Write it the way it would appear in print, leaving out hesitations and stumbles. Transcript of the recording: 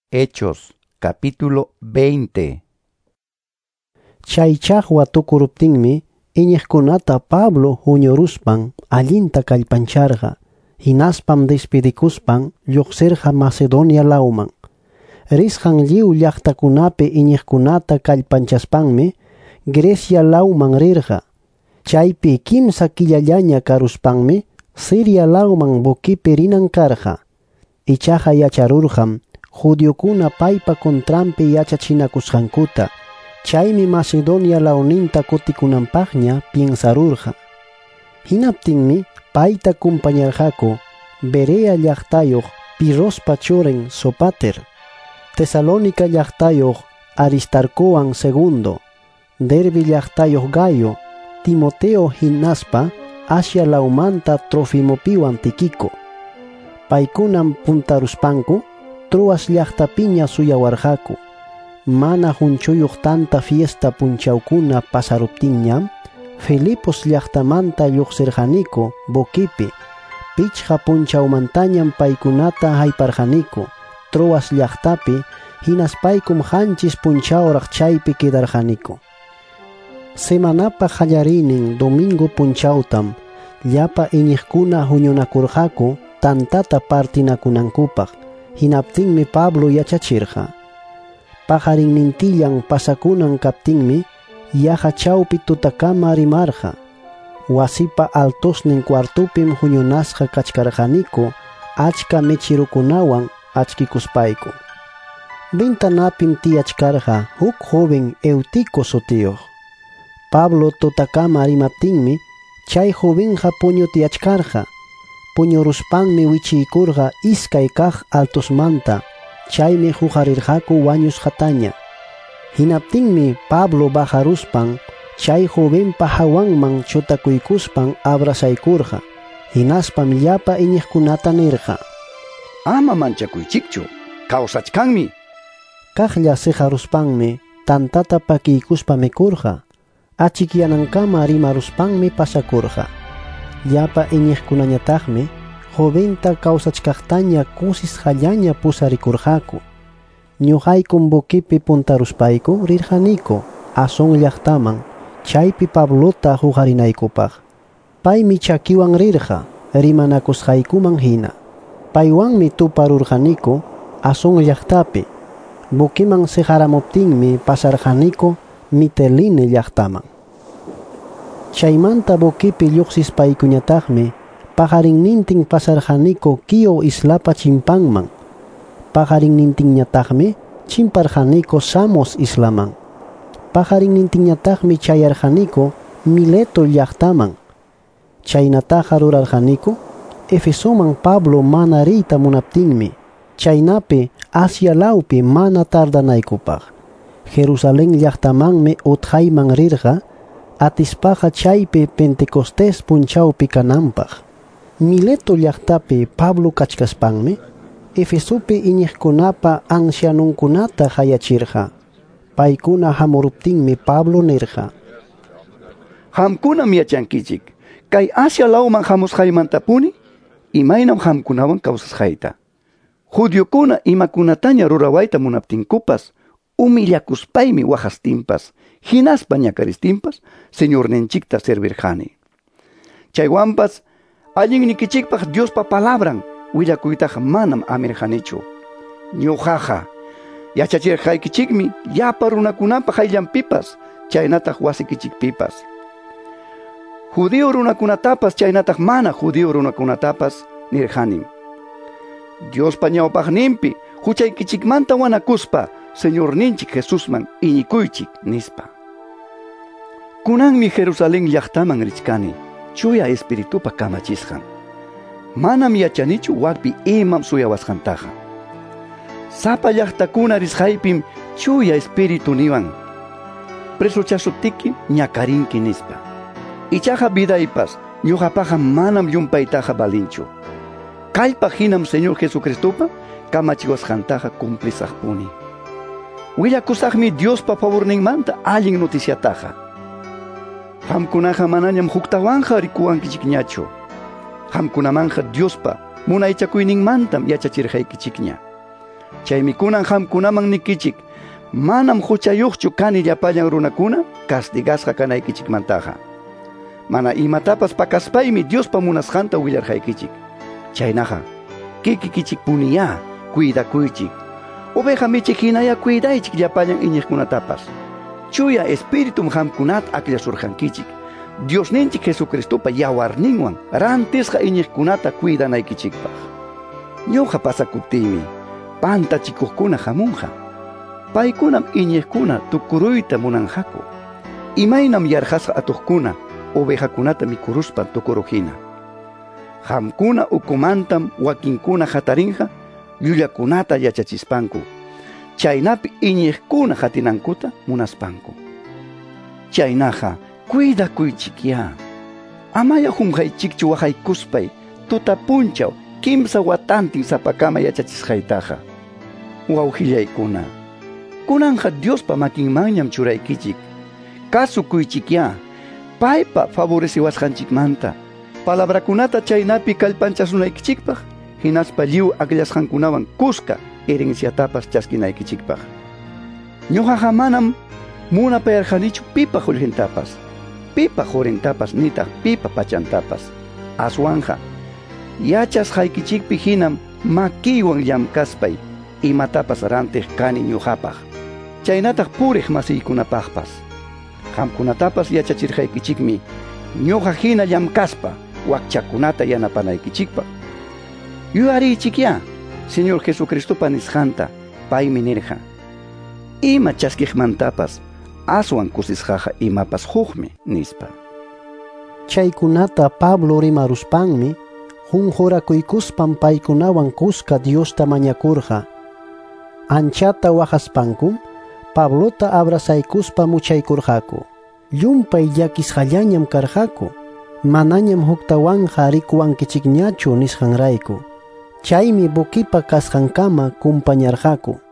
Hechos, capítulo 20. Chaychaqwa tukuruptinmi iñiqkunata Pablo huñuruspan allinta kallpancharqa, hinaspam despidikuspan lluqsirqa Macedonia lawman. Risqan lliw llaqtakunapi iñiqkunata kallpanchaspanmi Grecia lawman rirqa. Chaypi kimsa killallaña karuspanmi Siria lawman bukipi rinan karqa. Ichaqa yacharurqam judiokuna paypa kontranpi yachachinakusqankuta. Chaymi Macedonia lawninta kutikunanpaqña piensarurqa. Hinaptinmi payta kumpañarqaku Berea llaqtayuq Pirrospa churin Sopater, Tesalónica llaqtayuq Aristarcowan II, Derbe llaqtayuq Gayo, Timoteo hinaspa Asia lawmanta Trofimopiwan Tiquico. Paykunam puntaruspanku Troas llaqtapiña suyawarqaku. Mana hunchuyuq tanta fiesta punchawkuna pasaruptinñam Filipos llaqtamanta lluqsirqaniku bukipi. Pichqa punchawmantañam paykunata hayparqaniku Troas llaqtapi, hinaspaykum qanchis punchawraq chaypi quedarqaniku. Semanapa qallarinin domingo punchawtam llapa iñiqkuna huñunakurqaku tantata partinakunankupaq. Hinaptinmi Pablo yachachirqa. Pajarinnintillan pasakunan kaptinmi yaqa chawpi tutakama rimarqa. Wasipa altosnin cuartupim huñunasqa kachkarqaniku achka michirukunawan achkikuspayku. Ventanapim tiyachkarqa huk joven Eutico sutiyuq. Pablo tutakama rimaptinmi chay jovenqa puñutiyachkarqa. Puñuruspanmi wichiykurqa iskay kaq altosmanta. Chaymi huqarirqaku wañusqataña. Hinaptinmi Pablo bajaruspan chay jovenpa hawanman chutakuykuspan abrazaykurqa. Hinaspam llapa iñiqkunata nirqa: ama manchakuychikchu, kawsachkanmi. Kaqlla sijaruspanmi tantata pakiykuspa mikurqa. Achikyanankama rimaruspanmi pasakurqa. Llapa iñiqkunañataqmi joventa kawsachkaqtaña kusisqallaña pusarikurqaku. Ñuqaykum bukipi puntaruspayku rirqaniku Ason llaqtaman, chaypi Pablota huqarinaykupaq. Paymi chakiwan rirqa, rimanakusqaykuman hina. Paywanmi tuparurqaniku Ason llaqtapi. Bukiman siqaramuptinmi pasarqaniku Miteline llaqtaman. Chaymanta bukipi lluqsispaykuñataqmi pajarinnintin pasarqaniku Quio islapa chimpanman. Pajarinnintinñataqmi chimparqaniku Samos islaman. Pajarinnintinñataqmi chayarqaniku Mileto llaqtaman. Chaynataqa rurarqaniku Efesoman Pablo mana riyta munaptinmi. Chaynapi Asia lawpi mana tardanaykupaq. Jerusalén llaqtamanmi utqayman rirqa, atispaqa chaypi Pentecostés punchawpi kananpaq. Mileto llaqtapi Pablo kachkaspanmi Efesopi iñiqkunapa ancianunkunata hayachirqa. Paykuna hamuruptinmi Pablo nirqa: Hamkunam yachankichik, kay Asia lawman hamusqaymantapuni imaynam hamkunawan kawsasqayta. Judiokuna imakunataña rurawayta munaptinkupas, umillakuspaymi waqastinpas, hinaspa ñakaristinpas, Señorninchikta servirqani. Chaywanpas allinnikichikpaq Diospa palabran willakuytaqa manam amirqanichu. Ñuqaqa yachachirqaykichikmi llapa runakunapa ayllanpipas, chaynataq wasikichikpipas. Judío runakunatapas chaynataq mana judío runakunatapas nirqanim. Diospa ñawpaqninpi huchaykichikmanta wanakuspa Señorninchik Jesusman iñikuychik nispa. Kunanmi Jerusalén llaqtaman richkani, chuya espiritupa kamachisqan. Manam yachanichu wakpi imam suyawasqantaqa. Sapa llaqtakuna risqaypim chuya espiritu niwan: presuchasuptiki ñakarinki nispa. Ichaqa vidaypas ñuqapaqa manam llumpaytaqa balinchu. Kallpa hinam Señor Jesucristupa kamachiwasqantaqa cumplishaqpuni. Willakusaqmi Diospa favorninmanta allin noticiataqa. Qamkunaqa manañam huktawanqa rikuwankichikñachu. Qamkunamanja Diospa munaychakuyninmantam yachachirqaykichikña. Chaymi kunan hamkunaman nikichik, manam huchayuqchu kani llapallan runakuna castigasqa kanaykichikmantaqa. Mana imatapas pakaspaymi Diospa munasqanta willarqaykichik. Chaynaqa kikikichik puniya cuidakuychik. Oveja michik hinaya cuidaychik llapallan iñiqkunatapas. Chuya espiritum hamkunata aklasurqankichik. Diosninchik Jesucristopa yawarninwan rantisqa iñiqkunata cuidanaykichikpaq. Ñuqa pasakuptiymi pantachikuqkuna hamunqa. Paykunam iñiqkuna tukuruyta munanqaku. Imaynam yarqasqa atuqkuna ovejakunata mikuruspan tukuruhina. Hamkuna ukumantam wakinkuna hatarinqa llullakunata yachachispanku. Chaynapi iñiqkuna hatinankuta munaspanku. Chaynaqa cuidakuychikya. Amaya hunqaychikchu waqaykuspay tutapunchaw kimsa watantin sapakama yachachisqaytaqa. Wawqillaykuna, kunanqa Diospa makinmanñam churaykichik. Kasukuychikya, paypa favoreciwasqanchikmanta. Palabrakunata chaynapi kallpanchasunaykichikpaq, hinaspa lliw aklasqankunawan kuska herenciatapas chaskinaykichikpaq. Ñuqaqa manam munapayarqanichu pipa qullqintapas, pipa qurintapas nitaq pipa pachantapas. Aswanja yachasqaykichikpi hinam makiywan llamkaspay imatapas rantiq kani ñuqapaq. Chaynataq puriq masiykunapaqpas. Qamkunatapas yachachirqaykichikmi ñuqa hina llamkaspa wakchakunata yanapanaykichikpaq. Yuyariychikya Señor Jesucristopa nisqanta paymi nirqa. Ima chaskiqmantapas aswan kusisqaqa imapas huqmi nispa. Chaykunata Pablo rimaruspanmi junjurakuykuspan paykunawan kuska Diosta mañakurqa. Anchata waqaspankum Pablota abrazaykuspa muchaykurqaku. Llumpay llakisqallañam karqaku. Manañam huktawanqa rikuwankichikñachu nisqanrayku. Chaymi bukipa kasqankama kumpañarqaku.